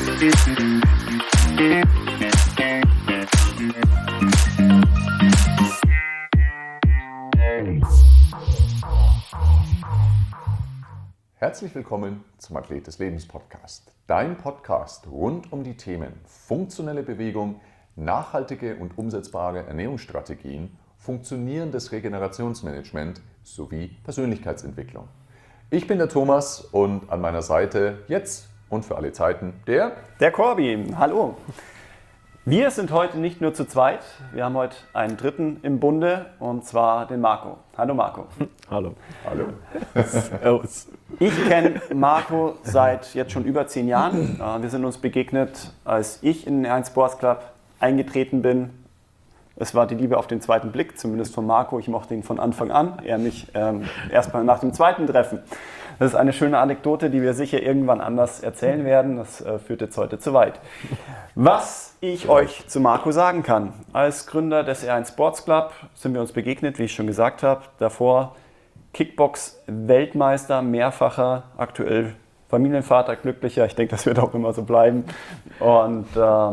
Herzlich willkommen zum Athlet des Lebens Podcast. Dein Podcast rund um die Themen funktionelle Bewegung, nachhaltige und umsetzbare Ernährungsstrategien, funktionierendes Regenerationsmanagement sowie Persönlichkeitsentwicklung. Ich bin der Thomas und an meiner Seite jetzt und für alle Zeiten der Corby. Hallo. Wir sind heute nicht nur zu zweit, wir haben heute einen dritten im Bunde und zwar den Marco. Hallo Marco. Hallo. Hallo. Ich kenne Marco seit jetzt schon über 10 Jahren. Wir sind uns begegnet, als ich in den R1 Sports Club eingetreten bin. Es war die Liebe auf den zweiten Blick, zumindest von Marco. Ich mochte ihn von Anfang an, er mich erst mal nach dem zweiten Treffen. Das ist eine schöne Anekdote, die wir sicher irgendwann anders erzählen werden. Das führt jetzt heute zu weit. Was ich euch zu Marco sagen kann: Als Gründer des R1 Sports Club sind wir uns begegnet, wie ich schon gesagt habe. Davor Kickbox-Weltmeister, mehrfacher, aktuell Familienvater, glücklicher. Ich denke, das wird auch immer so bleiben. Und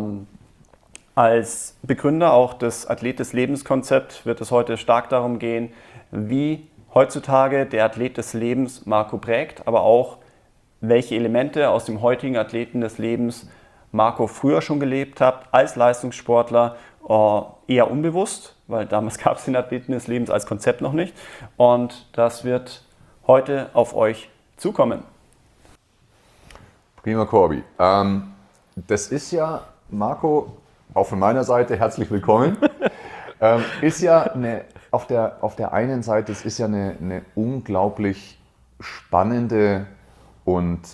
als Begründer auch des Athlet des Lebens Konzept wird es heute stark darum gehen, wie heutzutage der Athlet des Lebens Marco prägt, aber auch welche Elemente aus dem heutigen Athleten des Lebens Marco früher schon gelebt hat, als Leistungssportler, eher unbewusst, weil damals gab es den Athleten des Lebens als Konzept noch nicht. Und das wird heute auf euch zukommen. Prima, Corby. Das ist ja, Marco, auch von meiner Seite herzlich willkommen. Ist ja auf der einen Seite, es ist ja eine unglaublich spannende und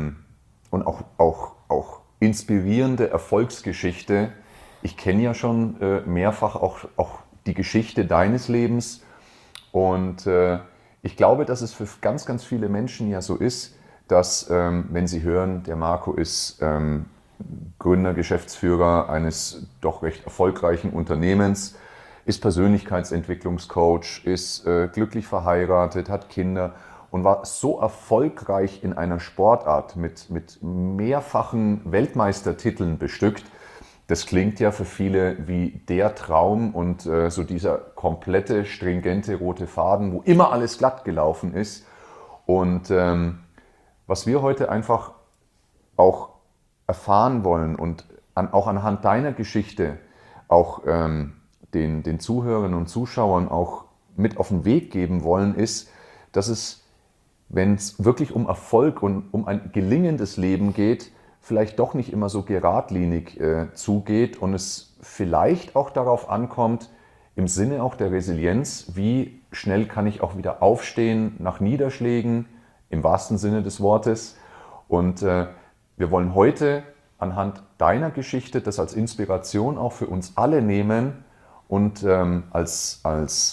auch inspirierende Erfolgsgeschichte. Ich kenne ja schon mehrfach auch die Geschichte deines Lebens und ich glaube, dass es für ganz, ganz viele Menschen ja so ist, dass wenn sie hören, der Marco ist Gründer, Geschäftsführer eines doch recht erfolgreichen Unternehmens, ist Persönlichkeitsentwicklungscoach, ist glücklich verheiratet, hat Kinder und war so erfolgreich in einer Sportart mit mehrfachen Weltmeistertiteln bestückt. Das klingt ja für viele wie der Traum und so dieser komplette, stringente rote Faden, wo immer alles glatt gelaufen ist. Und was wir heute einfach auch erfahren wollen und auch anhand deiner Geschichte auch den Zuhörern und Zuschauern auch mit auf den Weg geben wollen, ist, dass es, wenn es wirklich um Erfolg und um ein gelingendes Leben geht, vielleicht doch nicht immer so geradlinig zugeht und es vielleicht auch darauf ankommt, im Sinne auch der Resilienz, wie schnell kann ich auch wieder aufstehen nach Niederschlägen, im wahrsten Sinne des Wortes. Und wir wollen heute anhand deiner Geschichte das als Inspiration auch für uns alle nehmen und als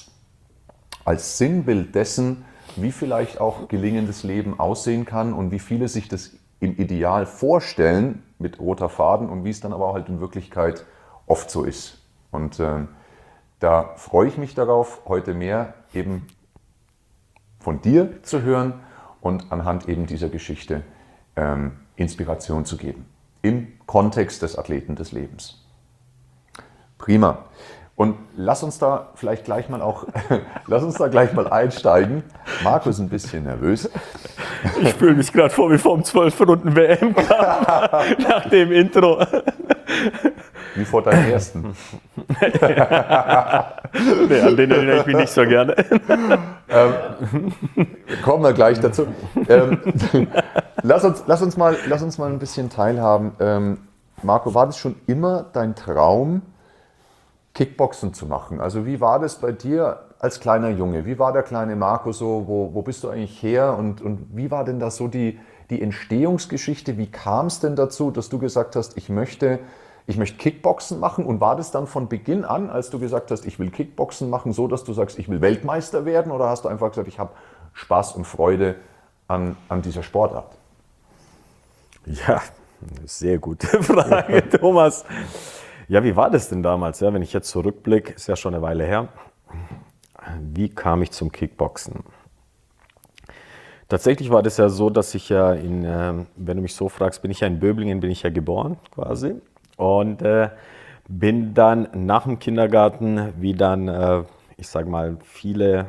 Sinnbild dessen, wie vielleicht auch gelingendes Leben aussehen kann und wie viele sich das im Ideal vorstellen mit roter Faden und wie es dann aber halt in Wirklichkeit oft so ist. Und da freue ich mich darauf, heute mehr eben von dir zu hören und anhand eben dieser Geschichte Inspiration zu geben im Kontext des Athleten des Lebens. Prima. Und lass uns da vielleicht gleich mal einsteigen. Marco ist ein bisschen nervös. Ich fühle mich gerade vor wie vom 12-Runden-WM nach dem Intro. Wie vor deinem ersten. Nee, an den erinnere ich mich nicht so gerne. Kommen wir gleich dazu. Lass uns mal ein bisschen teilhaben. Marco, war das schon immer dein Traum, Kickboxen zu machen? Also wie war das bei dir als kleiner Junge? Wie war der kleine Marco so? Wo bist du eigentlich her? Und wie war denn da so die Entstehungsgeschichte? Wie kam es denn dazu, dass du gesagt hast, ich möchte Kickboxen machen? Und war das dann von Beginn an, als du gesagt hast, ich will Kickboxen machen, so, dass du sagst, ich will Weltmeister werden? Oder hast du einfach gesagt, ich habe Spaß und Freude an dieser Sportart? Ja, sehr gute Frage, Thomas. Ja, wie war das denn damals? Ja, wenn ich jetzt zurückblicke, ist ja schon eine Weile her. Wie kam ich zum Kickboxen? Tatsächlich war das ja so, dass ich ja wenn du mich so fragst, bin ich ja in Böblingen, bin ich ja geboren quasi. Und bin dann nach dem Kindergarten, wie dann, ich sage mal, viele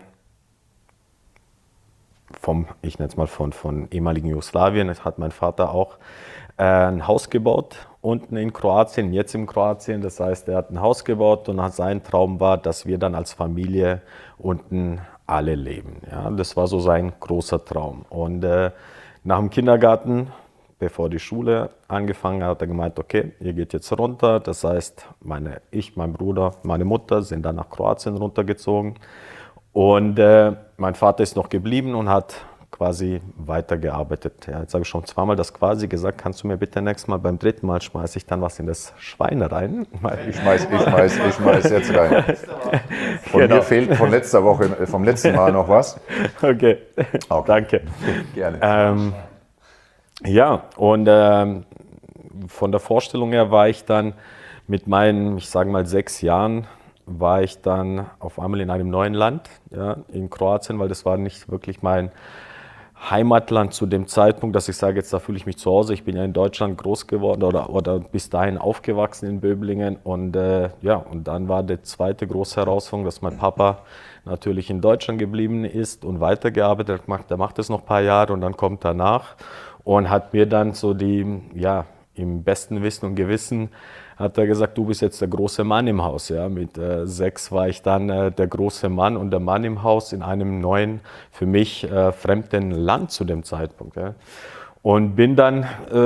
ich nenne es mal von ehemaligen Jugoslawien, hat mein Vater auch ein Haus gebaut unten in Kroatien, jetzt in Kroatien. Das heißt, er hat ein Haus gebaut und sein Traum war, dass wir dann als Familie unten alle leben. Ja, das war so sein großer Traum. Und nach dem Kindergarten, bevor die Schule angefangen hat, hat er gemeint, okay, ihr geht jetzt runter. Das heißt, mein Bruder, meine Mutter sind dann nach Kroatien runtergezogen. Und mein Vater ist noch geblieben und hat quasi weitergearbeitet. Ja, jetzt habe ich schon zweimal das quasi gesagt. Kannst du mir bitte nächstes Mal, beim dritten Mal schmeiße ich dann was in das Schwein rein? Ich schmeiß jetzt rein. Und Genau. mir fehlt von letzter Woche, vom letzten Mal noch was. Okay, danke. Gerne. Ja, und von der Vorstellung her war ich dann mit meinen, ich sage mal 6 Jahren, war ich dann auf einmal in einem neuen Land, ja, in Kroatien, weil das war nicht wirklich mein Heimatland zu dem Zeitpunkt, dass ich sage, jetzt da fühle ich mich zu Hause. Ich bin ja in Deutschland groß geworden oder bis dahin aufgewachsen in Böblingen. Und und dann war die zweite große Herausforderung, dass mein Papa natürlich in Deutschland geblieben ist und weitergearbeitet hat. Der macht das noch ein paar Jahre und dann kommt er nach und hat mir dann so im besten Wissen und Gewissen hat er gesagt, du bist jetzt der große Mann im Haus. Ja? Mit 6 war ich dann der große Mann und der Mann im Haus in einem neuen, für mich fremden Land zu dem Zeitpunkt. Ja? Und bin dann,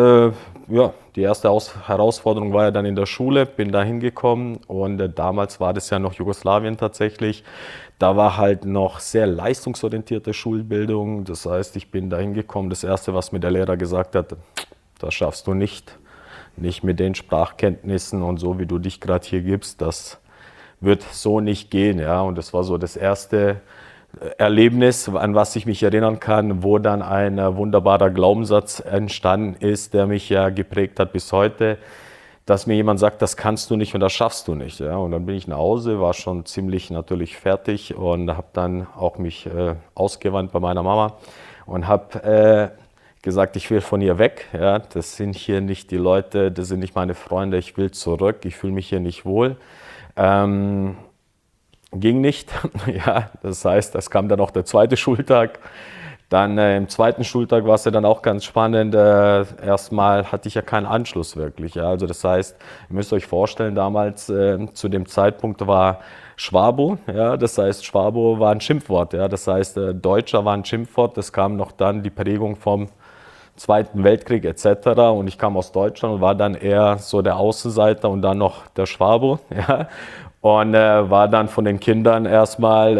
die erste Herausforderung war ja dann in der Schule, bin da hingekommen und damals war das ja noch Jugoslawien tatsächlich. Da war halt noch sehr leistungsorientierte Schulbildung. Das heißt, ich bin da hingekommen. Das Erste, was mir der Lehrer gesagt hat, das schaffst du nicht. Nicht mit den Sprachkenntnissen und so, wie du dich gerade hier gibst, das wird so nicht gehen. Ja? Und das war so das erste Erlebnis, an was ich mich erinnern kann, wo dann ein wunderbarer Glaubenssatz entstanden ist, der mich ja geprägt hat bis heute, dass mir jemand sagt, das kannst du nicht und das schaffst du nicht. Ja? Und dann bin ich nach Hause, war schon ziemlich natürlich fertig und habe dann auch mich ausgewandt bei meiner Mama und habe gesagt, ich will von ihr weg, ja, das sind hier nicht die Leute, das sind nicht meine Freunde, ich will zurück, ich fühle mich hier nicht wohl. Ging nicht, ja, das heißt, es kam dann auch der zweite Schultag. Dann im zweiten Schultag war es ja dann auch ganz spannend. Erstmal hatte ich ja keinen Anschluss wirklich. Ja. Also das heißt, ihr müsst euch vorstellen, damals zu dem Zeitpunkt war Schwabo, ja, das heißt, Schwabo war ein Schimpfwort. Ja. Das heißt, Deutscher war ein Schimpfwort, das kam noch dann die Prägung vom Zweiten Weltkrieg etc. Und ich kam aus Deutschland und war dann eher so der Außenseiter und dann noch der Schwabo. Ja. Und war dann von den Kindern erstmal,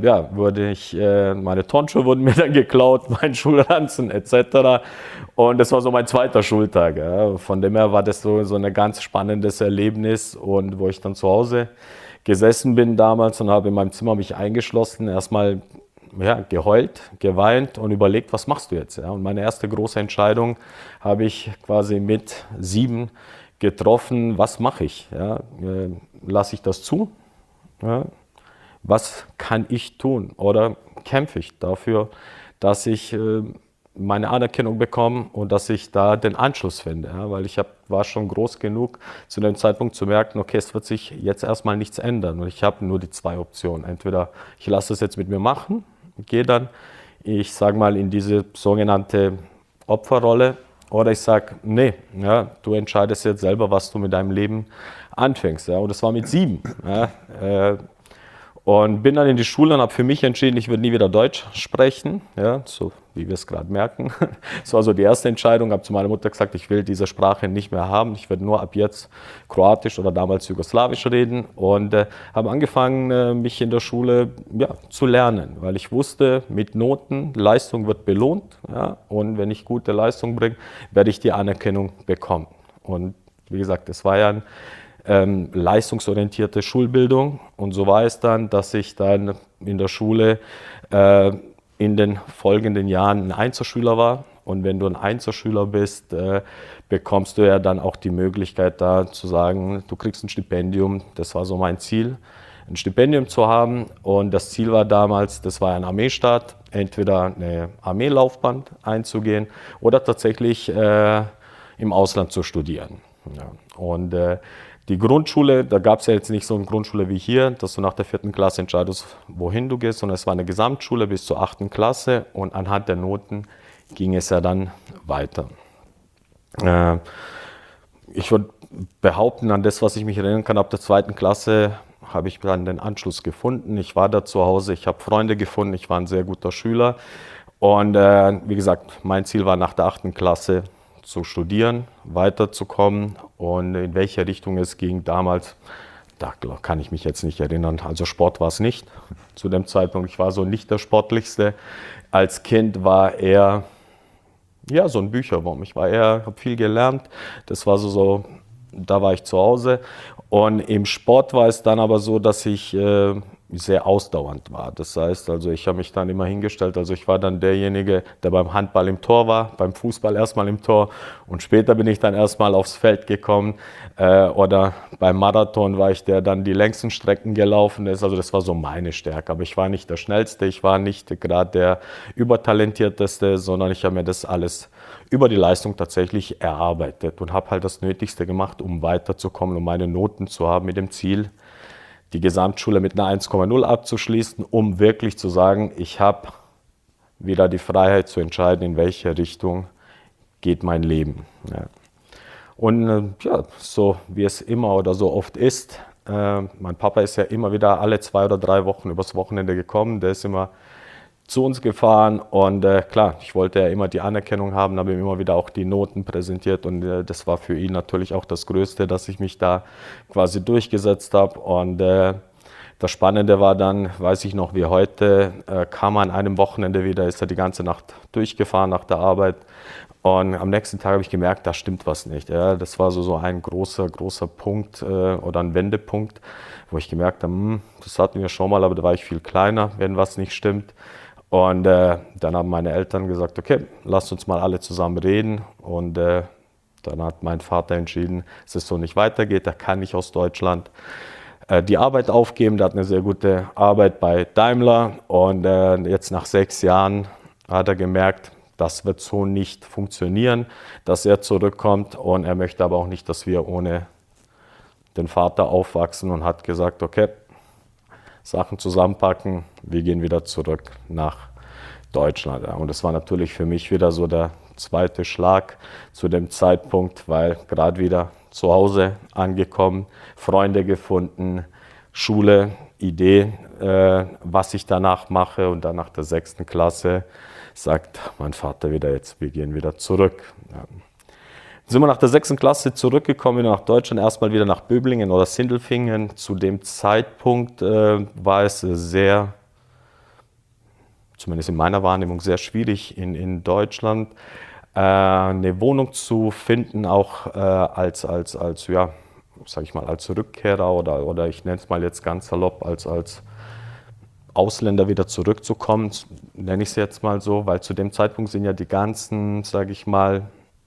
meine Turnschuhe wurden mir dann geklaut, mein Schulranzen etc. Und das war so mein zweiter Schultag. Ja. Von dem her war das so ein ganz spannendes Erlebnis und wo ich dann zu Hause gesessen bin damals und habe in meinem Zimmer mich eingeschlossen, erstmal geheult, geweint und überlegt, was machst du jetzt? Ja? Und meine erste große Entscheidung habe ich quasi mit 7 getroffen, was mache ich? Ja? Lasse ich das zu? Ja? Was kann ich tun? Oder kämpfe ich dafür, dass ich meine Anerkennung bekomme und dass ich da den Anschluss finde? Ja? Weil ich war schon groß genug zu dem Zeitpunkt zu merken, okay, es wird sich jetzt erstmal nichts ändern. Und ich habe nur die 2 Optionen. Entweder ich lasse es jetzt mit mir machen, gehe dann, ich sage mal, in diese sogenannte Opferrolle oder ich sage, nee, ja, du entscheidest jetzt selber, was du mit deinem Leben anfängst. Ja, und das war mit 7. Ja, und bin dann in die Schule und habe für mich entschieden, ich würde nie wieder Deutsch sprechen, ja, so wie wir es gerade merken. Das war so die erste Entscheidung. Habe zu meiner Mutter gesagt, ich will diese Sprache nicht mehr haben. Ich werde nur ab jetzt Kroatisch oder damals Jugoslawisch reden. Und habe angefangen, mich in der Schule zu lernen, weil ich wusste, mit Noten, Leistung wird belohnt. Ja, und wenn ich gute Leistung bringe, werde ich die Anerkennung bekommen. Und wie gesagt, es war ja ein leistungsorientierte Schulbildung und so war es dann, dass ich dann in der Schule in den folgenden Jahren ein Einzelschüler war und wenn du ein Einzelschüler bist, bekommst du ja dann auch die Möglichkeit da zu sagen, du kriegst ein Stipendium, das war so mein Ziel, ein Stipendium zu haben und das Ziel war damals, das war ein Armeestaat entweder eine Armeelaufbahn einzugehen oder tatsächlich im Ausland zu studieren. Ja. Und die Grundschule, da gab es ja jetzt nicht so eine Grundschule wie hier, dass du nach der 4. Klasse entscheidest, wohin du gehst, sondern es war eine Gesamtschule bis zur 8. Klasse und anhand der Noten ging es ja dann weiter. Ich würde behaupten, an das, was ich mich erinnern kann, ab der 2. Klasse habe ich dann den Anschluss gefunden. Ich war da zu Hause, ich habe Freunde gefunden, ich war ein sehr guter Schüler. Und wie gesagt, mein Ziel war nach der 8. Klasse zu studieren, weiterzukommen. Und in welche Richtung es ging damals, da kann ich mich jetzt nicht erinnern. Also Sport war es nicht zu dem Zeitpunkt. Ich war so nicht der Sportlichste. Als Kind war eher ja, so ein Bücherwurm. Ich habe viel gelernt. Das war so, da war ich zu Hause. Und im Sport war es dann aber so, dass ich sehr ausdauernd war. Das heißt, also ich habe mich dann immer hingestellt. Also ich war dann derjenige, der beim Handball im Tor war, beim Fußball erstmal im Tor und später bin ich dann erstmal aufs Feld gekommen. Oder beim Marathon war ich der dann die längsten Strecken gelaufen ist. Also das war so meine Stärke. Aber ich war nicht der Schnellste, ich war nicht gerade der Übertalentierteste, sondern ich habe mir das alles über die Leistung tatsächlich erarbeitet und habe halt das Nötigste gemacht, um weiterzukommen, um meine Noten zu haben mit dem Ziel, die Gesamtschule mit einer 1,0 abzuschließen, um wirklich zu sagen, ich habe wieder die Freiheit zu entscheiden, in welche Richtung geht mein Leben. Ja. Und ja, so wie es immer oder so oft ist, mein Papa ist ja immer wieder alle 2 oder 3 Wochen übers Wochenende gekommen, der ist immer zu uns gefahren und klar, ich wollte ja immer die Anerkennung haben, habe ihm immer wieder auch die Noten präsentiert und das war für ihn natürlich auch das Größte, dass ich mich da quasi durchgesetzt habe und das Spannende war dann, weiß ich noch wie heute, kam er an einem Wochenende wieder, ist er die ganze Nacht durchgefahren nach der Arbeit und am nächsten Tag habe ich gemerkt, da stimmt was nicht. Ja, das war so ein großer Punkt oder ein Wendepunkt, wo ich gemerkt habe, das hatten wir schon mal, aber da war ich viel kleiner, wenn was nicht stimmt. Und dann haben meine Eltern gesagt, okay, lasst uns mal alle zusammen reden. Und dann hat mein Vater entschieden, dass es so nicht weitergeht. Er kann nicht aus Deutschland die Arbeit aufgeben. Der hat eine sehr gute Arbeit bei Daimler. Und jetzt nach 6 Jahren hat er gemerkt, das wird so nicht funktionieren, dass er zurückkommt. Und er möchte aber auch nicht, dass wir ohne den Vater aufwachsen. Und hat gesagt, okay, Sachen zusammenpacken, wir gehen wieder zurück nach Deutschland. Und das war natürlich für mich wieder so der zweite Schlag zu dem Zeitpunkt, weil gerade wieder zu Hause angekommen, Freunde gefunden, Schule, Idee, was ich danach mache. Und dann nach der 6. Klasse sagt mein Vater wieder, jetzt, wir gehen wieder zurück. Ja. Sind wir nach der 6. Klasse zurückgekommen, wieder nach Deutschland, erstmal wieder nach Böblingen oder Sindelfingen. Zu dem Zeitpunkt war es sehr, zumindest in meiner Wahrnehmung, sehr schwierig in Deutschland eine Wohnung zu finden, auch als ja, sag ich mal, als Rückkehrer oder ich nenne es mal jetzt ganz salopp, als Ausländer wieder zurückzukommen, nenne ich es jetzt mal so, weil zu dem Zeitpunkt sind ja die ganzen, sage ich mal,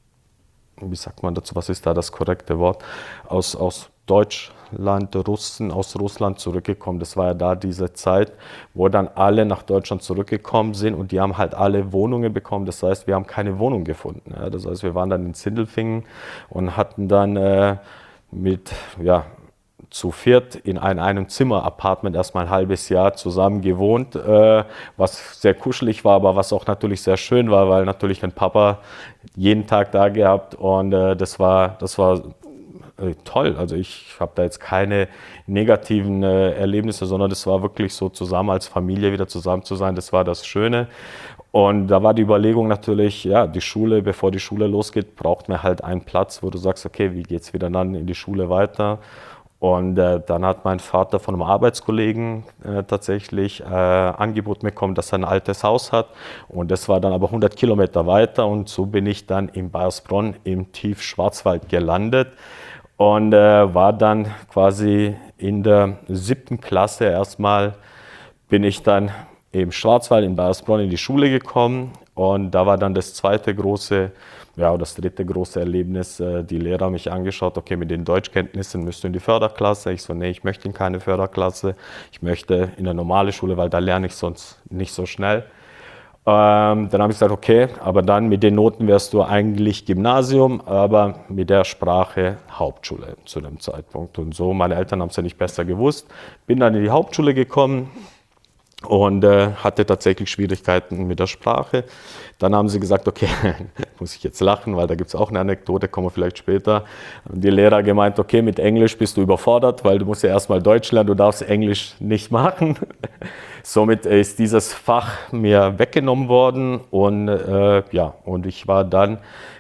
wie sagt man dazu, was ist da das korrekte Wort, aus Deutschland, aus Russland zurückgekommen. Das war ja da diese Zeit, wo dann alle nach Deutschland zurückgekommen sind und die haben halt alle Wohnungen bekommen. Das heißt, wir haben keine Wohnung gefunden. Ja. Das heißt, wir waren dann in Sindelfingen und hatten dann zu viert in einem Zimmer-Apartment erstmal ein halbes Jahr zusammen gewohnt, was sehr kuschelig war, aber was auch natürlich sehr schön war, weil natürlich den Papa jeden Tag da gehabt und das war toll. Also ich habe da jetzt keine negativen Erlebnisse, sondern das war wirklich so zusammen als Familie wieder zusammen zu sein, das war das Schöne. Und da war die Überlegung natürlich, ja, die Schule, bevor die Schule losgeht, braucht man halt einen Platz, wo du sagst, okay, wie geht's wieder dann in die Schule weiter? Und dann hat mein Vater von einem Arbeitskollegen tatsächlich Angebot bekommen, dass er ein altes Haus hat. Und das war dann aber 100 Kilometer weiter. Und so bin ich dann in Baiersbronn im Tiefschwarzwald gelandet und war dann quasi in der 7. Klasse erstmal, bin ich dann im Schwarzwald in Baiersbronn in die Schule gekommen. Und da war dann das dritte große Erlebnis. Die Lehrer haben mich angeschaut, okay, mit den Deutschkenntnissen müsst du in die Förderklasse. Ich so, nee, ich möchte in keine Förderklasse. Ich möchte in eine normale Schule, weil da lerne ich sonst nicht so schnell. Dann habe ich gesagt, okay, aber dann mit den Noten wärst du eigentlich Gymnasium, aber mit der Sprache Hauptschule zu dem Zeitpunkt. Und so, meine Eltern haben es ja nicht besser gewusst. Bin dann in die Hauptschule gekommen und hatte tatsächlich Schwierigkeiten mit der Sprache. Dann haben sie gesagt, okay, muss ich jetzt lachen, weil da gibt es auch eine Anekdote, kommen wir vielleicht später. Und die Lehrer gemeint, okay, mit Englisch bist du überfordert, weil du musst ja erstmal Deutsch lernen, du darfst Englisch nicht machen. Somit ist dieses Fach mir weggenommen worden und und ich war dann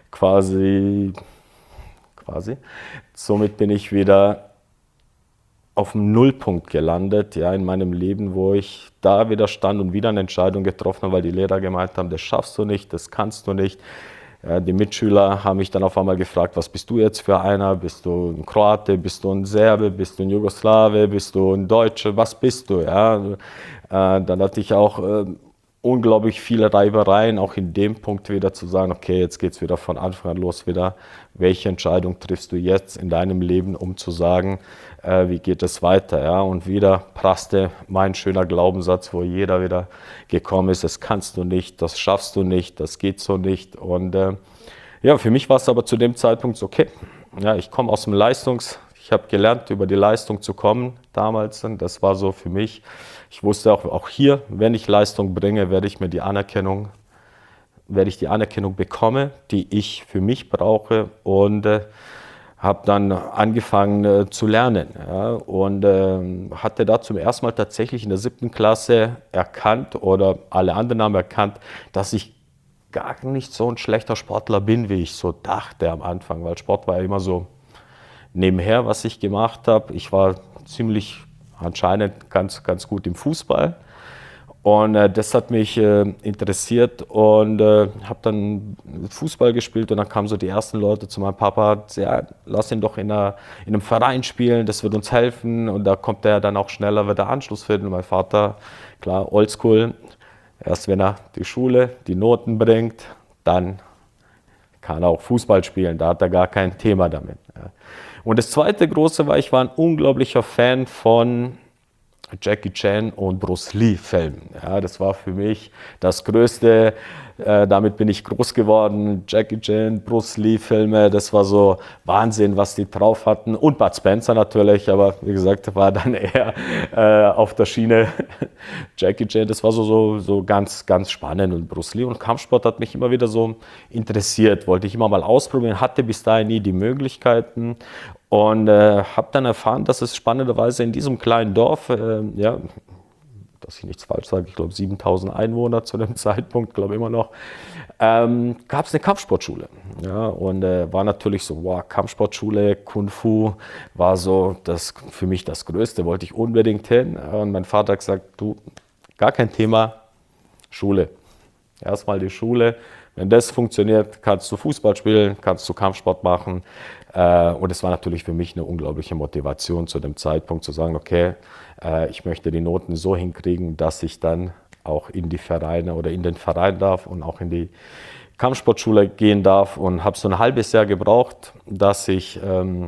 somit bin ich wieder auf dem Nullpunkt gelandet, ja, in meinem Leben, wo ich da wieder stand und wieder eine Entscheidung getroffen habe, weil die Lehrer gemeint haben, das schaffst du nicht, das kannst du nicht. Ja, die Mitschüler haben mich dann auf einmal gefragt, was bist du jetzt für einer? Bist du ein Kroate, bist du ein Serbe, bist du ein Jugoslawe, bist du ein Deutscher, was bist du? Ja, dann hatte ich auch unglaublich viele Reibereien, auch in dem Punkt wieder zu sagen, okay, jetzt geht es wieder von Anfang an los wieder. Welche Entscheidung triffst du jetzt in deinem Leben, um zu sagen, wie geht es weiter? Ja? Und wieder prasste mein schöner Glaubenssatz, wo jeder wieder gekommen ist, das kannst du nicht, das schaffst du nicht, das geht so nicht. Und für mich war es aber zu dem Zeitpunkt so, okay, ja, ich komme aus dem Ich habe gelernt, über die Leistung zu kommen damals. Und das war so für mich. Ich wusste auch hier, wenn ich Leistung bringe, werde ich die Anerkennung bekommen, die ich für mich brauche. Und habe dann angefangen zu lernen. Ja, und hatte da zum ersten Mal tatsächlich in der 7. Klasse erkannt, oder alle anderen haben erkannt, dass ich gar nicht so ein schlechter Sportler bin, wie ich so dachte am Anfang. Weil Sport war ja immer so nebenher, was ich gemacht habe. Ich war anscheinend ganz gut im Fußball. Und das hat mich interessiert und habe dann Fußball gespielt. Und dann kamen so die ersten Leute zu meinem Papa, ja, lass ihn doch in einem Verein spielen, das wird uns helfen. Und da kommt er dann auch schneller, wird er Anschluss finden. Und mein Vater, klar, oldschool, erst wenn er die Schule, die Noten bringt, dann kann er auch Fußball spielen. Da hat er gar kein Thema damit. Ja. Und das zweite große war, ich war ein unglaublicher Fan von Jackie Chan und Bruce Lee Filmen. Ja, das war für mich das Größte. Damit bin ich groß geworden. Jackie Chan, Bruce Lee Filme, das war so Wahnsinn, was die drauf hatten. Und Bud Spencer natürlich, aber wie gesagt, war dann eher auf der Schiene Jackie Chan. Das war so ganz spannend. Und Bruce Lee und Kampfsport hat mich immer wieder so interessiert. Wollte ich immer mal ausprobieren, hatte bis dahin nie die Möglichkeiten. Und habe dann erfahren, dass es spannenderweise in diesem kleinen Dorf, dass ich nichts falsch sage, ich glaube 7.000 Einwohner zu dem Zeitpunkt, glaube immer noch, gab es eine Kampfsportschule. Ja, und war natürlich so, wow, Kampfsportschule, Kung Fu war so für mich das Größte, wollte ich unbedingt hin. Und mein Vater hat gesagt, du, gar kein Thema, Schule. Erstmal die Schule. Wenn das funktioniert, kannst du Fußball spielen, kannst du Kampfsport machen. Und es war natürlich für mich eine unglaubliche Motivation zu dem Zeitpunkt zu sagen, okay, ich möchte die Noten so hinkriegen, dass ich dann auch in die Vereine oder in den Verein darf und auch in die Kampfsportschule gehen darf. Und habe so ein halbes Jahr gebraucht, dass ich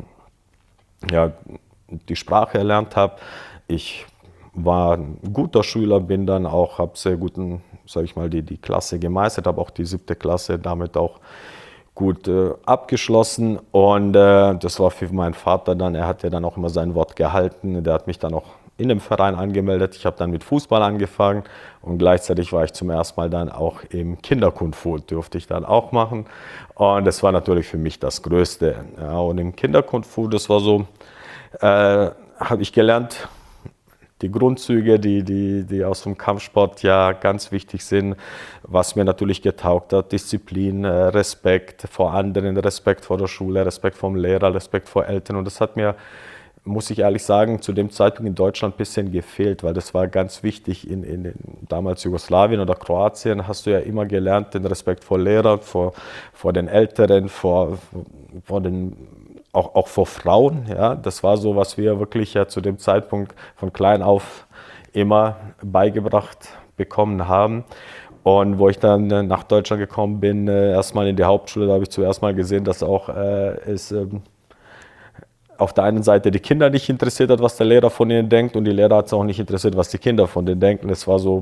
die Sprache erlernt habe. Ich war ein guter Schüler, bin dann auch, habe sehr guten, sage ich mal, die Klasse gemeistert, habe auch die 7. Klasse damit auch gut abgeschlossen. Und das war für meinen Vater dann, er hat ja dann auch immer sein Wort gehalten, der hat mich dann auch in dem Verein angemeldet. Ich habe dann mit Fußball angefangen und gleichzeitig war ich zum ersten Mal dann auch im Kinderkung-Fu, durfte ich dann auch machen. Und das war natürlich für mich das Größte. Ja, und im Kinderkung-Fu, das war so, habe ich gelernt, die Grundzüge, die aus dem Kampfsport ja ganz wichtig sind, was mir natürlich getaugt hat, Disziplin, Respekt vor anderen, Respekt vor der Schule, Respekt vom Lehrer, Respekt vor Eltern. Und das hat mir, muss ich ehrlich sagen, zu dem Zeitpunkt in Deutschland ein bisschen gefehlt, weil das war ganz wichtig. In damals Jugoslawien oder Kroatien hast du ja immer gelernt, den Respekt vor Lehrern, vor den Älteren, auch vor Frauen. Ja? Das war so, was wir wirklich ja zu dem Zeitpunkt von klein auf immer beigebracht bekommen haben. Und wo ich dann nach Deutschland gekommen bin, erstmal in die Hauptschule, da habe ich zuerst mal gesehen, dass auch auf der einen Seite die Kinder nicht interessiert hat, was der Lehrer von ihnen denkt, und die Lehrer hat es auch nicht interessiert, was die Kinder von denen denken. Es war so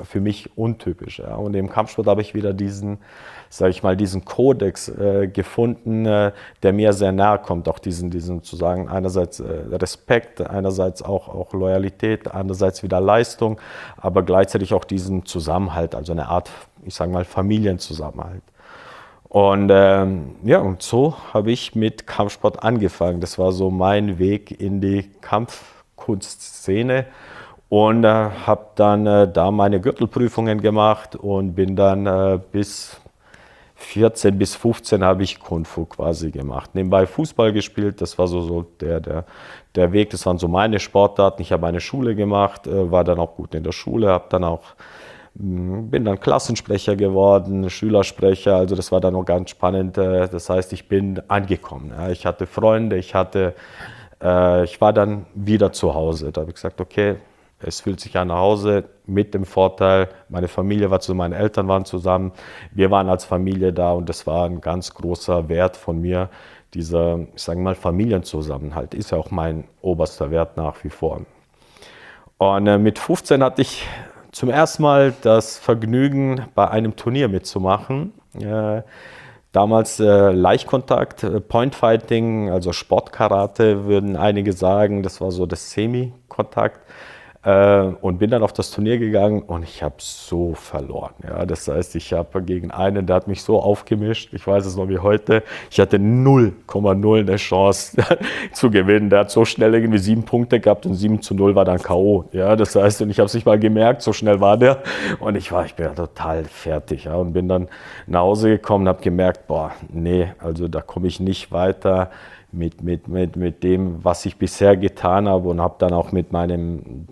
für mich untypisch. Ja. Und im Kampfsport habe ich wieder diesen, sage ich mal, diesen Kodex gefunden, der mir sehr nahe kommt. Auch diesen zu sagen, einerseits Respekt, einerseits auch Loyalität, andererseits wieder Leistung, aber gleichzeitig auch diesen Zusammenhalt, also eine Art, ich sage mal, Familienzusammenhalt. Und ja, und so habe ich mit Kampfsport angefangen. Das war so mein Weg in die Kampfkunstszene. Und habe dann da meine Gürtelprüfungen gemacht und bin dann bis 14 bis 15 habe ich Kung Fu quasi gemacht. Nebenbei Fußball gespielt, das war so der Weg, das waren so meine Sportarten. Ich habe eine Schule gemacht, war dann auch gut in der Schule, bin dann Klassensprecher geworden, Schülersprecher, also das war dann auch ganz spannend. Das heißt, ich bin angekommen. Ich hatte Freunde, ich war dann wieder zu Hause. Da habe ich gesagt, okay, es fühlt sich an nach Hause mit dem Vorteil, meine Familie war zusammen, meine Eltern waren zusammen, wir waren als Familie da und das war ein ganz großer Wert von mir, dieser, ich sage mal, Familienzusammenhalt, ist ja auch mein oberster Wert nach wie vor. Und mit 15 hatte ich zum ersten Mal das Vergnügen, bei einem Turnier mitzumachen. Damals Leichtkontakt, Pointfighting, also Sportkarate, würden einige sagen, das war so das Semi-Kontakt. Und bin dann auf das Turnier gegangen und ich habe so verloren. Ja, das heißt, ich habe gegen einen, der hat mich so aufgemischt, ich weiß es noch wie heute, ich hatte 0,0 eine Chance zu gewinnen. Der hat so schnell irgendwie 7 Punkte gehabt und 7:0 war dann K.O. Ja, das heißt, und ich habe es nicht mal gemerkt, so schnell war der. Und ich bin ja total fertig. Ja, und bin dann nach Hause gekommen und habe gemerkt, boah, nee, also da komme ich nicht weiter mit dem, was ich bisher getan habe, und habe dann auch mit meinem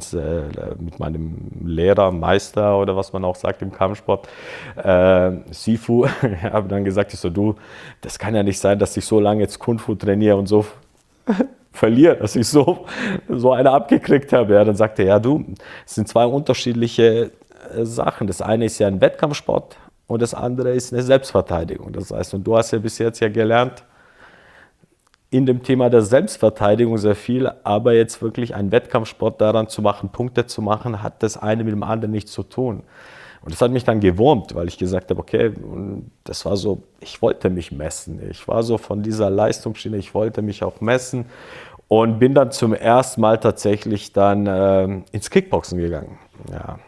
Lehrer, Meister oder was man auch sagt im Kampfsport, Sifu, habe dann gesagt, du, das kann ja nicht sein, dass ich so lange jetzt Kung Fu trainiere und so verliere, dass ich so eine abgekriegt habe. Ja, dann sagte er, ja du, es sind 2 unterschiedliche Sachen. Das eine ist ja ein Wettkampfsport und das andere ist eine Selbstverteidigung. Das heißt, und du hast ja bis jetzt ja gelernt, in dem Thema der Selbstverteidigung sehr viel, aber jetzt wirklich einen Wettkampfsport daran zu machen, Punkte zu machen, hat das eine mit dem anderen nichts zu tun. Und das hat mich dann gewurmt, weil ich gesagt habe, okay, das war so, ich wollte mich messen. Ich war so von dieser Leistungsschiene, ich wollte mich auch messen und bin dann zum ersten Mal tatsächlich dann ins Kickboxen gegangen. Ja.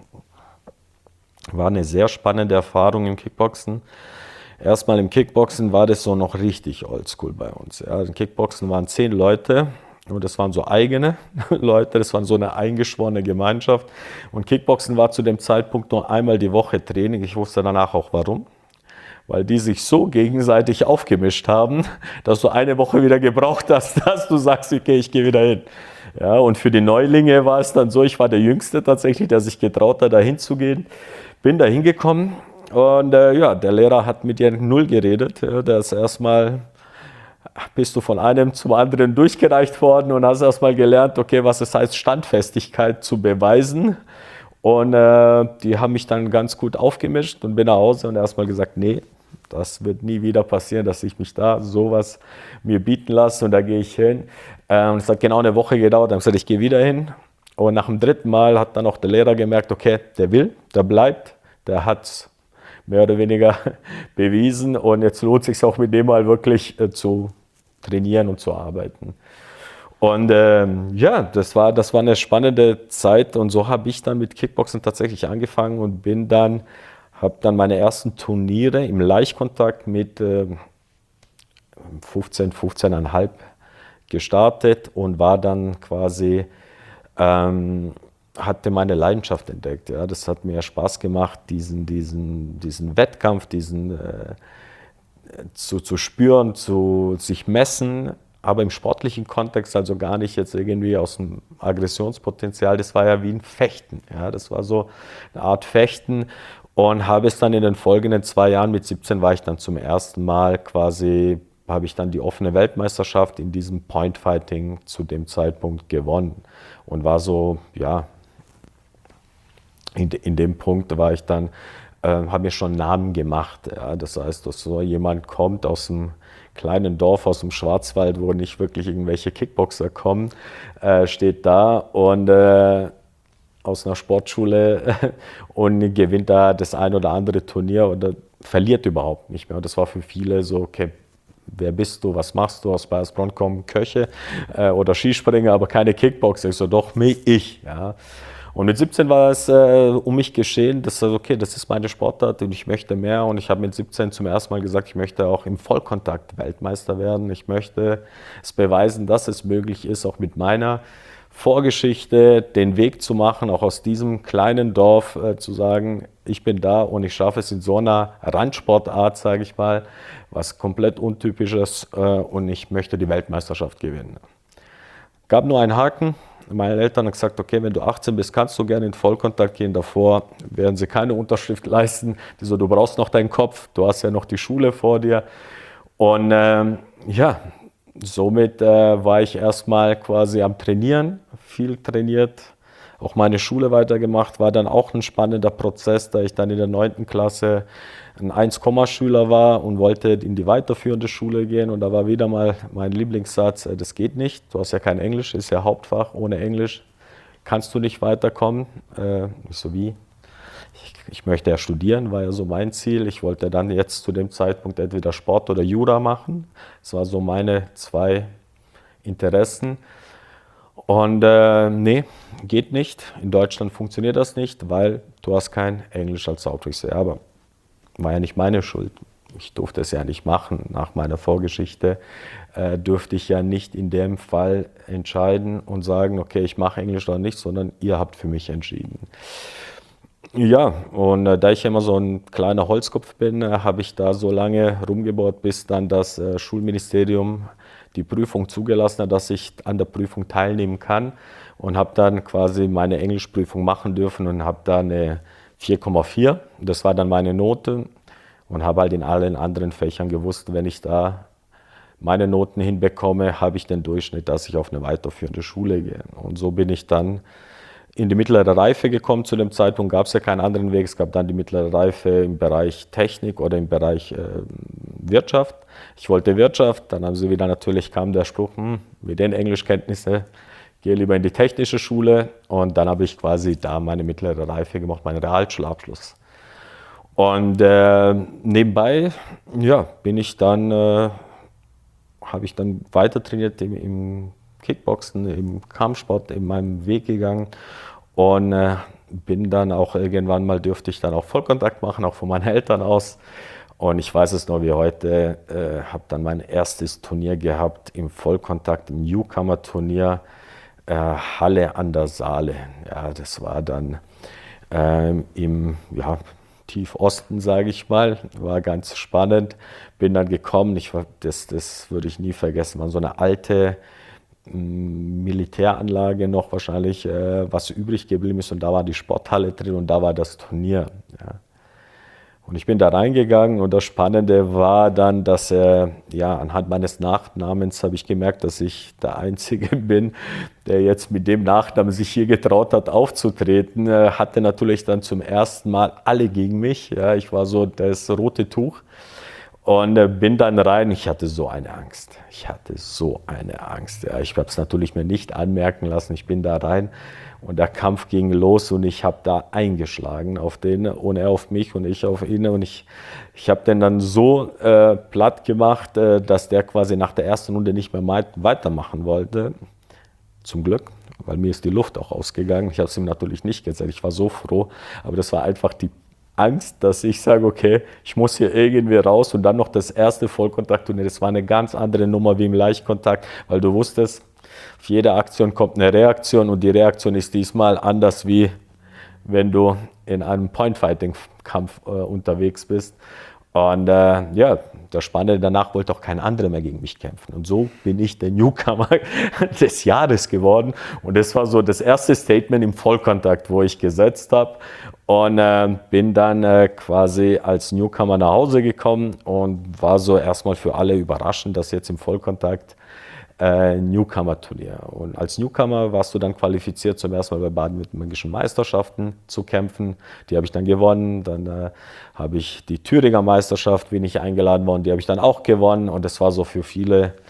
War eine sehr spannende Erfahrung im Kickboxen. Erstmal im Kickboxen war das so noch richtig oldschool bei uns. Ja, im Kickboxen waren 10 Leute und das waren so eigene Leute, das waren so eine eingeschworene Gemeinschaft. Und Kickboxen war zu dem Zeitpunkt nur einmal die Woche Training. Ich wusste danach auch warum. Weil die sich so gegenseitig aufgemischt haben, dass du eine Woche wieder gebraucht hast, dass du sagst, okay, ich gehe wieder hin. Ja, und für die Neulinge war es dann so, ich war der Jüngste tatsächlich, der sich getraut hat, da hinzugehen. Bin da hingekommen. Und ja, der Lehrer hat mit dir 0 geredet. Ja, der ist erstmal, bist du von einem zum anderen durchgereicht worden und hast erstmal gelernt, okay, was es heißt, Standfestigkeit zu beweisen. Und die haben mich dann ganz gut aufgemischt und bin nach Hause und erstmal gesagt, nee, das wird nie wieder passieren, dass ich mich da sowas mir bieten lasse und da gehe ich hin. Und es hat genau eine Woche gedauert, dann habe ich gesagt, ich gehe wieder hin. Und nach dem 3. Mal hat dann auch der Lehrer gemerkt, okay, der will, der bleibt, der hat es mehr oder weniger bewiesen und jetzt lohnt es sich auch mit dem mal wirklich zu trainieren und zu arbeiten. Und ja, das war eine spannende Zeit und so habe ich dann mit Kickboxen tatsächlich angefangen und habe dann meine ersten Turniere im Leichtkontakt mit 15,5 gestartet und war dann quasi hatte meine Leidenschaft entdeckt. Ja. Das hat mir Spaß gemacht, diesen Wettkampf, zu spüren, zu sich messen, aber im sportlichen Kontext, also gar nicht jetzt irgendwie aus dem Aggressionspotenzial. Das war ja wie ein Fechten. Ja. Das war so eine Art Fechten und habe es dann in den folgenden 2 Jahren, mit 17 war ich dann zum ersten Mal quasi, habe ich dann die offene Weltmeisterschaft in diesem Point-Fighting zu dem Zeitpunkt gewonnen und war so, ja, in dem Punkt war ich dann, habe mir schon Namen gemacht. Ja. Das heißt, dass so jemand kommt aus einem kleinen Dorf, aus dem Schwarzwald, wo nicht wirklich irgendwelche Kickboxer kommen, steht da und aus einer Sportschule und gewinnt da das ein oder andere Turnier oder verliert überhaupt nicht mehr. Und das war für viele so, okay, wer bist du, was machst du? Aus Bayersbronn kommen Köche oder Skispringer, aber keine Kickboxer. Ich so, doch, ich. Ja. Und mit 17 war es um mich geschehen, dass okay, das ist meine Sportart und ich möchte mehr. Und ich habe mit 17 zum ersten Mal gesagt, ich möchte auch im Vollkontakt Weltmeister werden. Ich möchte es beweisen, dass es möglich ist, auch mit meiner Vorgeschichte den Weg zu machen, auch aus diesem kleinen Dorf zu sagen, ich bin da und ich schaffe es in so einer Randsportart, sage ich mal, was komplett untypisches und ich möchte die Weltmeisterschaft gewinnen. Gab nur einen Haken. Meine Eltern haben gesagt, okay, wenn du 18 bist, kannst du gerne in Vollkontakt gehen. Davor werden sie keine Unterschrift leisten. Die so, du brauchst noch deinen Kopf, du hast ja noch die Schule vor dir. Und ja, somit war ich erstmal quasi am Trainieren, viel trainiert, auch meine Schule weitergemacht, war dann auch ein spannender Prozess, da ich dann in der 9. Klasse ein 1-Schüler war und wollte in die weiterführende Schule gehen. Und da war wieder mal mein Lieblingssatz, das geht nicht, du hast ja kein Englisch, ist ja Hauptfach, ohne Englisch kannst du nicht weiterkommen. Ich so, wie? Ich möchte ja studieren, war ja so mein Ziel. Ich wollte dann jetzt zu dem Zeitpunkt entweder Sport oder Jura machen. Das war so meine 2 Interessen. Und nee, geht nicht. In Deutschland funktioniert das nicht, weil du hast kein Englisch als Hauptfach. Aber war ja nicht meine Schuld. Ich durfte es ja nicht machen. Nach meiner Vorgeschichte dürfte ich ja nicht in dem Fall entscheiden und sagen, okay, ich mache Englisch oder nicht, sondern ihr habt für mich entschieden. Ja, und da ich immer so ein kleiner Holzkopf bin, habe ich da so lange rumgebohrt, bis dann das Schulministerium die Prüfung zugelassen hat, dass ich an der Prüfung teilnehmen kann und habe dann quasi meine Englischprüfung machen dürfen und habe da eine 4,4. Das war dann meine Note und habe halt in allen anderen Fächern gewusst, wenn ich da meine Noten hinbekomme, habe ich den Durchschnitt, dass ich auf eine weiterführende Schule gehe. Und so bin ich dann in die mittlere Reife gekommen. Zu dem Zeitpunkt gab es ja keinen anderen Weg. Es gab dann die mittlere Reife im Bereich Technik oder im Bereich Wirtschaft. Ich wollte Wirtschaft, dann haben sie wieder natürlich, kam der Spruch, mit den Englischkenntnissen, gehe lieber in die technische Schule. Und dann habe ich quasi da meine mittlere Reife gemacht, meinen Realschulabschluss. Und nebenbei, ja, habe ich dann weiter trainiert im Kickboxen, im Kampfsport, in meinem Weg gegangen und bin dann auch irgendwann mal, dürfte ich dann auch Vollkontakt machen, auch von meinen Eltern aus. Und ich weiß es noch wie heute, habe dann mein erstes Turnier gehabt im Vollkontakt, im Newcomer-Turnier, Halle an der Saale. Ja, das war dann im Tiefosten, sage ich mal, war ganz spannend. Bin dann gekommen, das würde ich nie vergessen, war so eine alte Militäranlage noch wahrscheinlich, was übrig geblieben ist, und da war die Sporthalle drin und da war das Turnier. Ja. Und ich bin da reingegangen und das Spannende war dann, dass anhand meines Nachnamens habe ich gemerkt, dass ich der Einzige bin, der jetzt mit dem Nachnamen sich hier getraut hat aufzutreten. Hatte natürlich dann zum ersten Mal alle gegen mich. Ja, ich war so das rote Tuch. Und bin dann rein, ich hatte so eine Angst. Ja, ich habe es natürlich mir nicht anmerken lassen. Ich bin da rein und der Kampf ging los und ich habe da eingeschlagen auf den und er auf mich und ich auf ihn. Und ich habe den dann so platt gemacht, dass der quasi nach der ersten Runde nicht mehr weitermachen wollte. Zum Glück, weil mir ist die Luft auch ausgegangen. Ich habe es ihm natürlich nicht gesagt, ich war so froh. Aber das war einfach die Angst, dass ich sage, okay, ich muss hier irgendwie raus und dann noch das erste Vollkontaktturnier. Das war eine ganz andere Nummer wie im Leichtkontakt, weil du wusstest, auf jede Aktion kommt eine Reaktion und die Reaktion ist diesmal anders, wie wenn du in einem Point-Fighting-Kampf unterwegs bist. Und das Spannende, danach wollte auch kein anderer mehr gegen mich kämpfen. Und so bin ich der Newcomer des Jahres geworden. Und das war so das erste Statement im Vollkontakt, wo ich gesetzt habe. Und bin dann quasi als Newcomer nach Hause gekommen und war so erstmal für alle überraschend, dass jetzt im Vollkontakt Newcomer-Turnier. Und als Newcomer warst du dann qualifiziert, zum ersten Mal bei baden-württembergischen Meisterschaften zu kämpfen. Die habe ich dann gewonnen. Dann habe ich die Thüringer Meisterschaft, bin ich eingeladen worden, die habe ich dann auch gewonnen. Und das war so für viele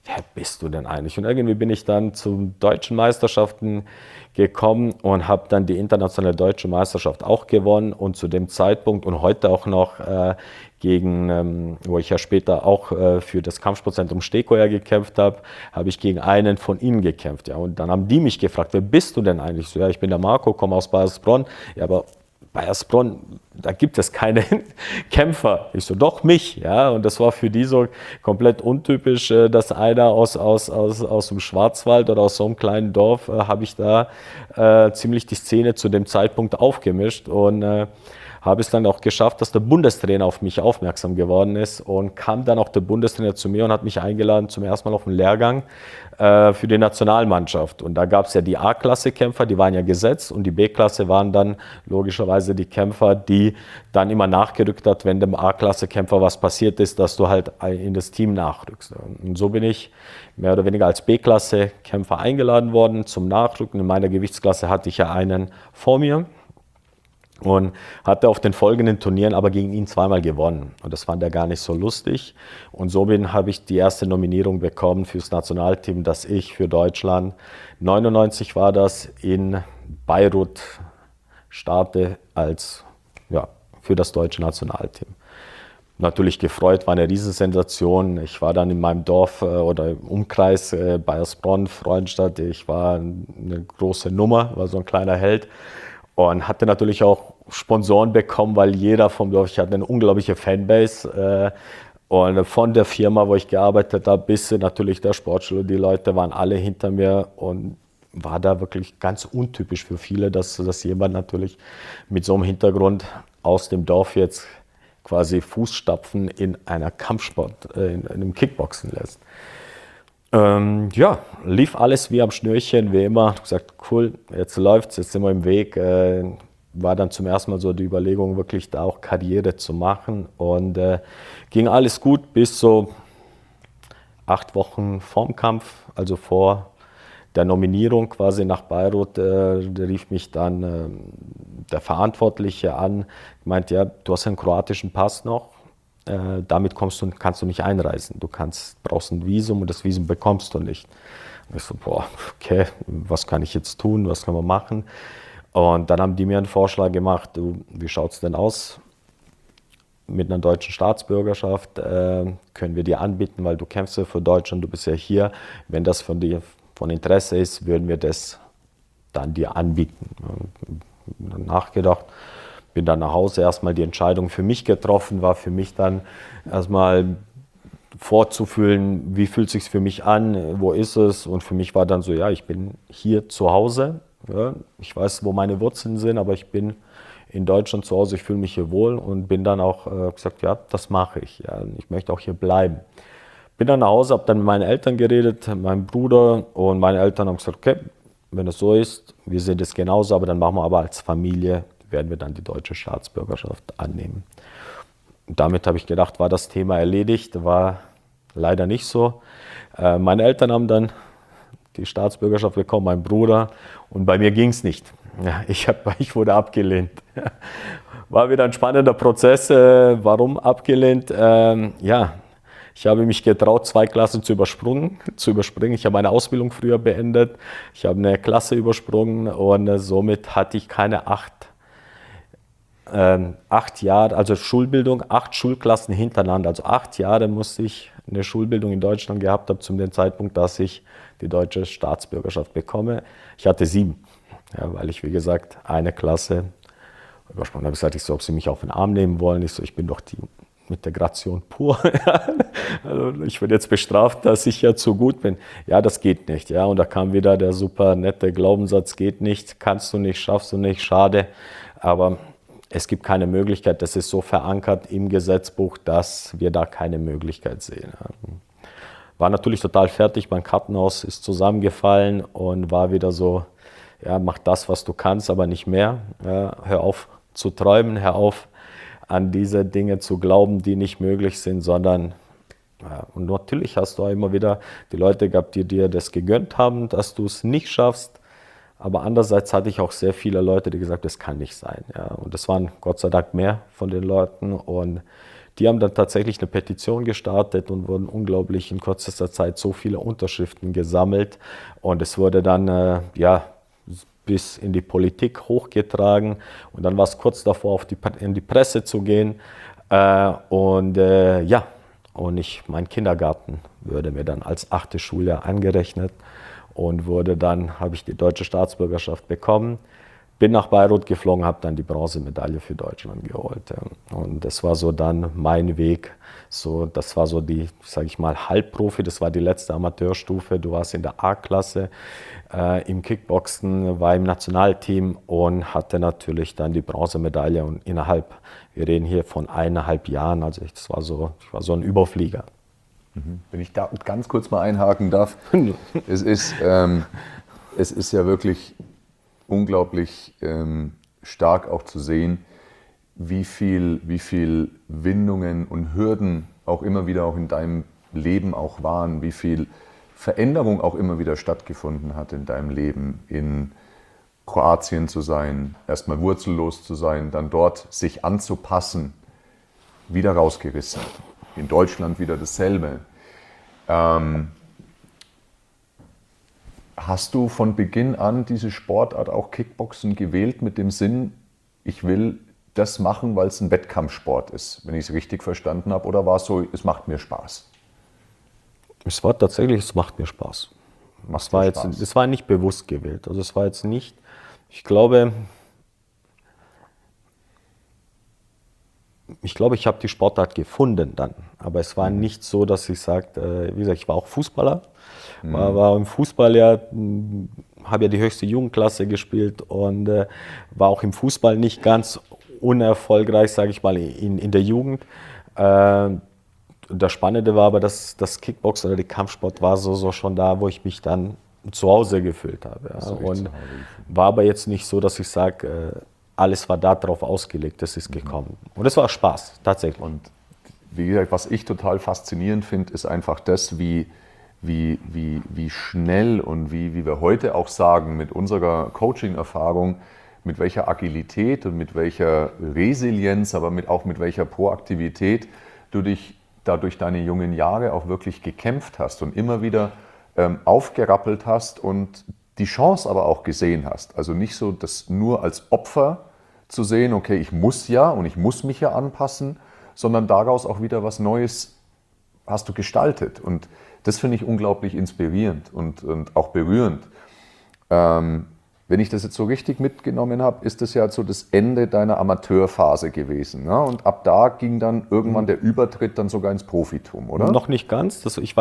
wer bist du denn eigentlich? Und irgendwie bin ich dann zu deutschen Meisterschaften gekommen und habe dann die internationale deutsche Meisterschaft auch gewonnen und zu dem Zeitpunkt und heute auch noch wo ich ja später auch für das Kampfsportzentrum Stekoja gekämpft habe, habe ich gegen einen von ihnen gekämpft. Ja. Und dann haben die mich gefragt, wer bist du denn eigentlich? So, ja, ich bin der Marco, komme aus Baiersbronn. Ja, aber Baiersbronn, da gibt es keine Kämpfer. Ich so, doch mich. Ja, und das war für die so komplett untypisch, dass einer aus dem Schwarzwald oder aus so einem kleinen Dorf, habe ich da ziemlich die Szene zu dem Zeitpunkt aufgemischt und habe es dann auch geschafft, dass der Bundestrainer auf mich aufmerksam geworden ist und kam dann auch der Bundestrainer zu mir und hat mich eingeladen zum ersten Mal auf einen Lehrgang für die Nationalmannschaft. Und da gab es ja die A-Klasse-Kämpfer, die waren ja gesetzt und die B-Klasse waren dann logischerweise die Kämpfer, die dann immer nachgerückt hat, wenn dem A-Klasse-Kämpfer was passiert ist, dass du halt in das Team nachrückst. Und so bin ich mehr oder weniger als B-Klasse-Kämpfer eingeladen worden zum Nachrücken. In meiner Gewichtsklasse hatte ich ja einen vor mir und hatte auf den folgenden Turnieren aber gegen ihn zweimal gewonnen. Und das fand er gar nicht so lustig. Und so habe ich die erste Nominierung bekommen fürs Nationalteam, dass ich für Deutschland, 99 war das, in Beirut starte für das deutsche Nationalteam. Natürlich gefreut, war eine Riesensensation. Ich war dann in meinem Dorf oder im Umkreis Baiersbronn, Freudenstadt. Ich war eine große Nummer, war so ein kleiner Held. Und hatte natürlich auch Sponsoren bekommen, weil jeder vom Dorf, ich hatte eine unglaubliche Fanbase. Und von der Firma, wo ich gearbeitet habe, bis natürlich der Sportschule, die Leute waren alle hinter mir und war da wirklich ganz untypisch für viele, dass jemand natürlich mit so einem Hintergrund aus dem Dorf jetzt quasi Fußstapfen in einer Kampfsport, in einem Kickboxen lässt. Lief alles wie am Schnürchen, wie immer. Ich habe gesagt, cool, jetzt läuft's, jetzt sind wir im Weg. War dann zum ersten Mal so die Überlegung, wirklich da auch Karriere zu machen. Und ging alles gut bis so 8 Wochen vorm Kampf, also vor der Nominierung quasi nach Beirut. Rief mich dann der Verantwortliche an, meint, ja, du hast einen kroatischen Pass noch. Damit kannst du nicht einreisen. Du brauchst ein Visum und das Visum bekommst du nicht. Und ich so, okay, was kann ich jetzt tun, was können wir machen? Und dann haben die mir einen Vorschlag gemacht, wie schaut es denn aus mit einer deutschen Staatsbürgerschaft? Können wir dir anbieten, weil du kämpfst ja für Deutschland, du bist ja hier. Wenn das von dir von Interesse ist, würden wir das dann dir anbieten. Dann nachgedacht. Bin dann nach Hause, erstmal die Entscheidung für mich getroffen, war für mich dann erstmal vorzufühlen, wie fühlt es sich für mich an, wo ist es, und für mich war dann so, ja, ich bin hier zu Hause, ja, ich weiß, wo meine Wurzeln sind, aber ich bin in Deutschland zu Hause, ich fühle mich hier wohl und bin dann auch gesagt, ja, das mache ich, ja, ich möchte auch hier bleiben. Bin dann nach Hause, habe dann mit meinen Eltern geredet, meinem Bruder, und meine Eltern haben gesagt, okay, wenn es so ist, wir sehen das genauso, aber dann machen wir aber als Familie, werden wir dann die deutsche Staatsbürgerschaft annehmen. Und damit habe ich gedacht, war das Thema erledigt, war leider nicht so. Meine Eltern haben dann die Staatsbürgerschaft bekommen, mein Bruder, und bei mir ging es nicht. Ja, ich wurde abgelehnt. War wieder ein spannender Prozess. Warum abgelehnt? Ich habe mich getraut, 2 Klassen zu überspringen. Ich habe meine Ausbildung früher beendet. Ich habe eine Klasse übersprungen und somit hatte ich keine 8 Jahre, also Schulbildung, 8 Schulklassen hintereinander. Also 8 Jahre musste ich eine Schulbildung in Deutschland gehabt haben, zu dem Zeitpunkt, dass ich die deutsche Staatsbürgerschaft bekomme. Ich hatte 7, ja, weil ich, wie gesagt, eine Klasse übersprungen habe. Ich gesagt, ob sie mich auf den Arm nehmen wollen. Ich so, ich bin doch die Integration pur. Also ich werde jetzt bestraft, dass ich ja zu gut bin. Ja, das geht nicht. Ja, und da kam wieder der super nette Glaubenssatz, geht nicht, kannst du nicht, schaffst du nicht, schade. Aber es gibt keine Möglichkeit, das ist so verankert im Gesetzbuch, dass wir da keine Möglichkeit sehen. War natürlich total fertig, mein Kartenhaus ist zusammengefallen und war wieder so, ja, mach das, was du kannst, aber nicht mehr. Ja, hör auf zu träumen, hör auf an diese Dinge zu glauben, die nicht möglich sind, sondern, ja, und natürlich hast du auch immer wieder die Leute gehabt, die dir das gegönnt haben, dass du es nicht schaffst. Aber andererseits hatte ich auch sehr viele Leute, die gesagt haben, das kann nicht sein. Ja. Und das waren Gott sei Dank mehr von den Leuten. Und die haben dann tatsächlich eine Petition gestartet und wurden unglaublich in kürzester Zeit so viele Unterschriften gesammelt. Und es wurde dann bis in die Politik hochgetragen. Und dann war es kurz davor, in die Presse zu gehen. Mein Kindergarten wurde mir dann als 8. Schuljahr angerechnet und habe ich die deutsche Staatsbürgerschaft bekommen. Bin nach Beirut geflogen, habe dann die Bronzemedaille für Deutschland geholt. Und das war so dann mein Weg. Das war so die, sage ich mal, Halbprofi, das war die letzte Amateurstufe. Du warst in der A-Klasse im Kickboxen, war im Nationalteam und hatte natürlich dann die Bronzemedaille. Und wir reden hier von 1,5 Jahren, also ich war so ein Überflieger. Wenn ich da ganz kurz mal einhaken darf, es ist ja wirklich unglaublich stark auch zu sehen, wie viel Windungen und Hürden auch immer wieder auch in deinem Leben auch waren, wie viel Veränderung auch immer wieder stattgefunden hat in deinem Leben, in Kroatien zu sein, erstmal wurzellos zu sein, dann dort sich anzupassen, wieder rausgerissen. In Deutschland wieder dasselbe. Hast du von Beginn an diese Sportart, auch Kickboxen, gewählt mit dem Sinn, ich will das machen, weil es ein Wettkampfsport ist, wenn ich es richtig verstanden habe? Oder war es so, es macht mir Spaß? Es war tatsächlich, es macht mir Spaß. Es war nicht bewusst gewählt. Also es war jetzt nicht, ich glaube, ich habe die Sportart gefunden dann. Aber es war nicht so, dass ich sagte, wie gesagt, ich war auch Fußballer. War im Fußball habe ja die höchste Jugendklasse gespielt und war auch im Fußball nicht ganz unerfolgreich, sage ich mal, in der Jugend. Das Spannende war aber, dass das Kickboxen oder der Kampfsport war so schon da, wo ich mich dann zu Hause gefühlt habe. Ja. Und war aber jetzt nicht so, dass ich sage, alles war darauf ausgelegt, das ist gekommen. Und es war Spaß, tatsächlich. Und wie gesagt, was ich total faszinierend finde, ist einfach das, wie schnell und wie wir heute auch sagen, mit unserer Coaching-Erfahrung, mit welcher Agilität und mit welcher Resilienz, aber auch mit welcher Proaktivität du dich da durch deine jungen Jahre auch wirklich gekämpft hast und immer wieder aufgerappelt hast und die Chance aber auch gesehen hast. Also nicht so, das nur als Opfer zu sehen, okay, ich muss ja und ich muss mich ja anpassen, sondern daraus auch wieder was Neues hast du gestaltet. Und das finde ich unglaublich inspirierend und auch berührend. Wenn ich das jetzt so richtig mitgenommen habe, ist das ja so das Ende deiner Amateurphase gewesen. Ne? Und ab da ging dann irgendwann der Übertritt dann sogar ins Profitum, oder? Noch nicht ganz.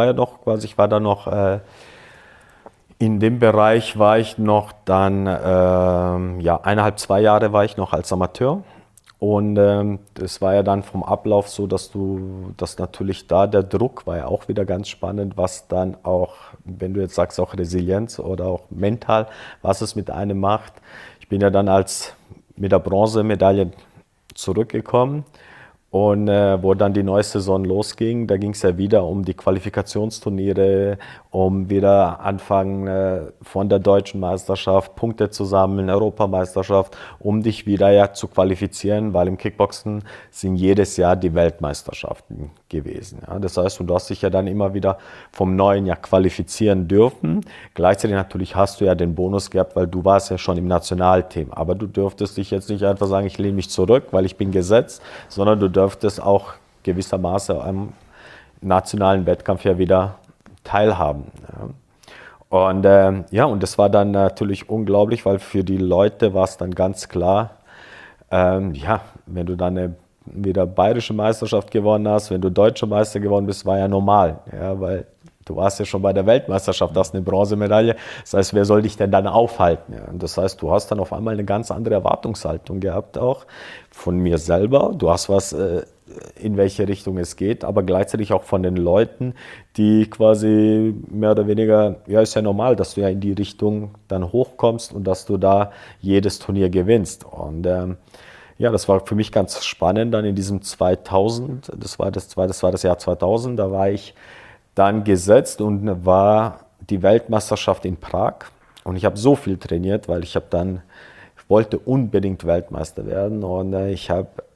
In dem Bereich war ich noch dann, 1,5, 2 Jahre war ich noch als Amateur. Und es war ja dann vom Ablauf so, dass natürlich da der Druck war ja auch wieder ganz spannend, was dann auch, wenn du jetzt sagst, auch Resilienz oder auch mental, was es mit einem macht. Ich bin ja dann mit der Bronzemedaille zurückgekommen und wo dann die neue Saison losging, da ging es ja wieder um die Qualifikationsturniere, um wieder anfangen von der deutschen Meisterschaft, Punkte zu sammeln, Europameisterschaft, um dich wieder zu qualifizieren, weil im Kickboxen sind jedes Jahr die Weltmeisterschaften gewesen. Ja. Das heißt, du hast dich ja dann immer wieder vom neuen Jahr qualifizieren dürfen. Gleichzeitig natürlich hast du ja den Bonus gehabt, weil du warst ja schon im Nationalteam. Aber du dürftest dich jetzt nicht einfach sagen, ich lehne mich zurück, weil ich bin gesetzt, sondern du dürftest auch gewissermaßen am nationalen Wettkampf ja wieder teilhaben. Ja. Und das war dann natürlich unglaublich, weil für die Leute war es dann ganz klar, wenn du dann wieder bayerische Meisterschaft gewonnen hast, wenn du deutscher Meister geworden bist, war ja normal, ja, weil du warst ja schon bei der Weltmeisterschaft, hast eine Bronzemedaille, das heißt, wer soll dich denn dann aufhalten? Ja? Und das heißt, du hast dann auf einmal eine ganz andere Erwartungshaltung gehabt auch von mir selber, du hast was, in welche Richtung es geht, aber gleichzeitig auch von den Leuten, die quasi mehr oder weniger, ja, ist ja normal, dass du ja in die Richtung dann hochkommst und dass du da jedes Turnier gewinnst. Und das war für mich ganz spannend dann in diesem 2000, das war das Jahr 2000, da war ich dann gesetzt und war die Weltmeisterschaft in Prag und ich habe so viel trainiert, weil ich wollte unbedingt Weltmeister werden und ich habe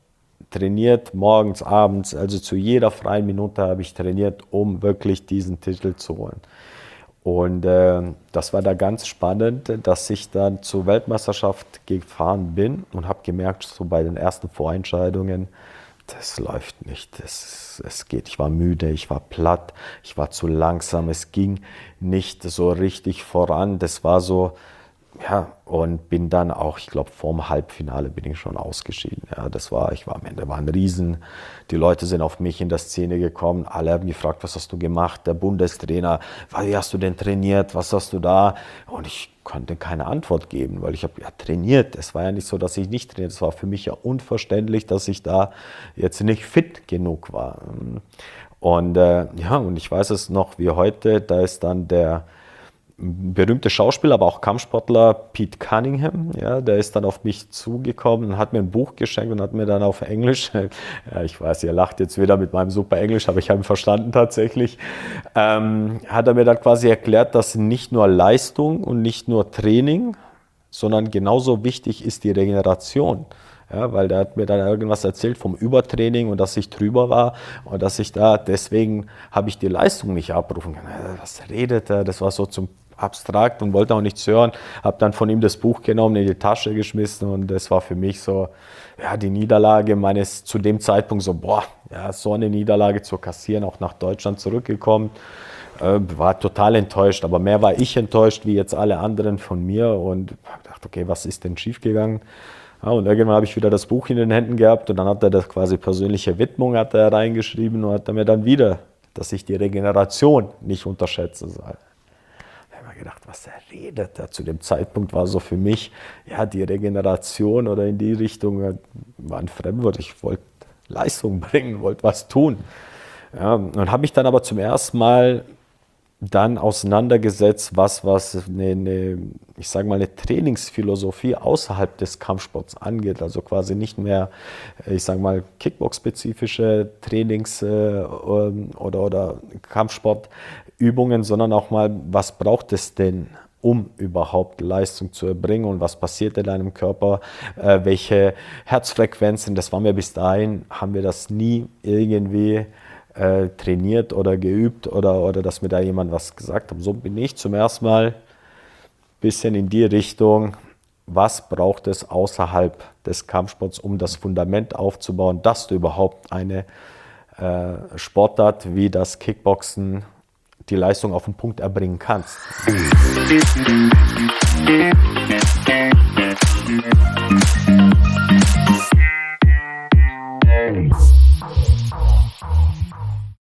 trainiert, morgens, abends, also zu jeder freien Minute habe ich trainiert, um wirklich diesen Titel zu holen. Und das war da ganz spannend, dass ich dann zur Weltmeisterschaft gefahren bin und habe gemerkt, so bei den ersten Vorentscheidungen, das läuft nicht, es geht. Ich war müde, ich war platt, ich war zu langsam, es ging nicht so richtig voran. Das war so, ja, und bin dann auch, ich glaube, vorm Halbfinale bin ich schon ausgeschieden. Ja, ich war am Ende, war ein Riesen. Die Leute sind auf mich in der Szene gekommen. Alle haben gefragt, was hast du gemacht? Der Bundestrainer, wie hast du denn trainiert? Was hast du da? Und ich konnte keine Antwort geben, weil ich habe ja trainiert. Es war ja nicht so, dass ich nicht trainiert. Es war für mich ja unverständlich, dass ich da jetzt nicht fit genug war. Und ja, und ich weiß es noch wie heute, da ist dann der berühmte Schauspieler, aber auch Kampfsportler Pete Cunningham, ja, der ist dann auf mich zugekommen und hat mir ein Buch geschenkt und hat mir dann auf Englisch, ja, ich weiß, ihr lacht jetzt wieder mit meinem super Englisch, aber ich habe ihn verstanden tatsächlich, hat er mir dann quasi erklärt, dass nicht nur Leistung und nicht nur Training, sondern genauso wichtig ist die Regeneration. Ja, weil der hat mir dann irgendwas erzählt vom Übertraining und dass ich drüber war und dass ich da, deswegen habe ich die Leistung nicht abrufen können. Was redet er? Das war so zum abstrakt und wollte auch nichts hören. Habe dann von ihm das Buch genommen, in die Tasche geschmissen und das war für mich so, ja, die Niederlage meines, zu dem Zeitpunkt so, boah, ja, so eine Niederlage zu kassieren, auch nach Deutschland zurückgekommen. War total enttäuscht, aber mehr war ich enttäuscht wie jetzt alle anderen von mir und habe gedacht, okay, was ist denn schiefgegangen? Ja, und irgendwann habe ich wieder das Buch in den Händen gehabt und dann hat er das quasi persönliche Widmung hat er reingeschrieben und hat er mir dann wieder, dass ich die Regeneration nicht unterschätze. Ich habe mir gedacht, was er redet. Ja, zu dem Zeitpunkt war so für mich, ja, die Regeneration oder in die Richtung war ein Fremdwort. Ich wollte Leistung bringen, wollte was tun. Ja, und habe mich dann aber zum ersten Mal dann auseinandergesetzt, was ich sage mal, eine Trainingsphilosophie außerhalb des Kampfsports angeht. Also quasi nicht mehr, ich sage mal, Kickbox-spezifische Trainings oder Kampfsportübungen, sondern auch mal, was braucht es denn, um überhaupt Leistung zu erbringen und was passiert in deinem Körper, welche Herzfrequenzen, das war mir bis dahin, haben wir das nie irgendwie trainiert oder geübt oder dass mir da jemand was gesagt hat. So bin ich zum ersten Mal ein bisschen in die Richtung, was braucht es außerhalb des Kampfsports, um das Fundament aufzubauen, dass du überhaupt eine Sportart wie das Kickboxen die Leistung auf den Punkt erbringen kannst.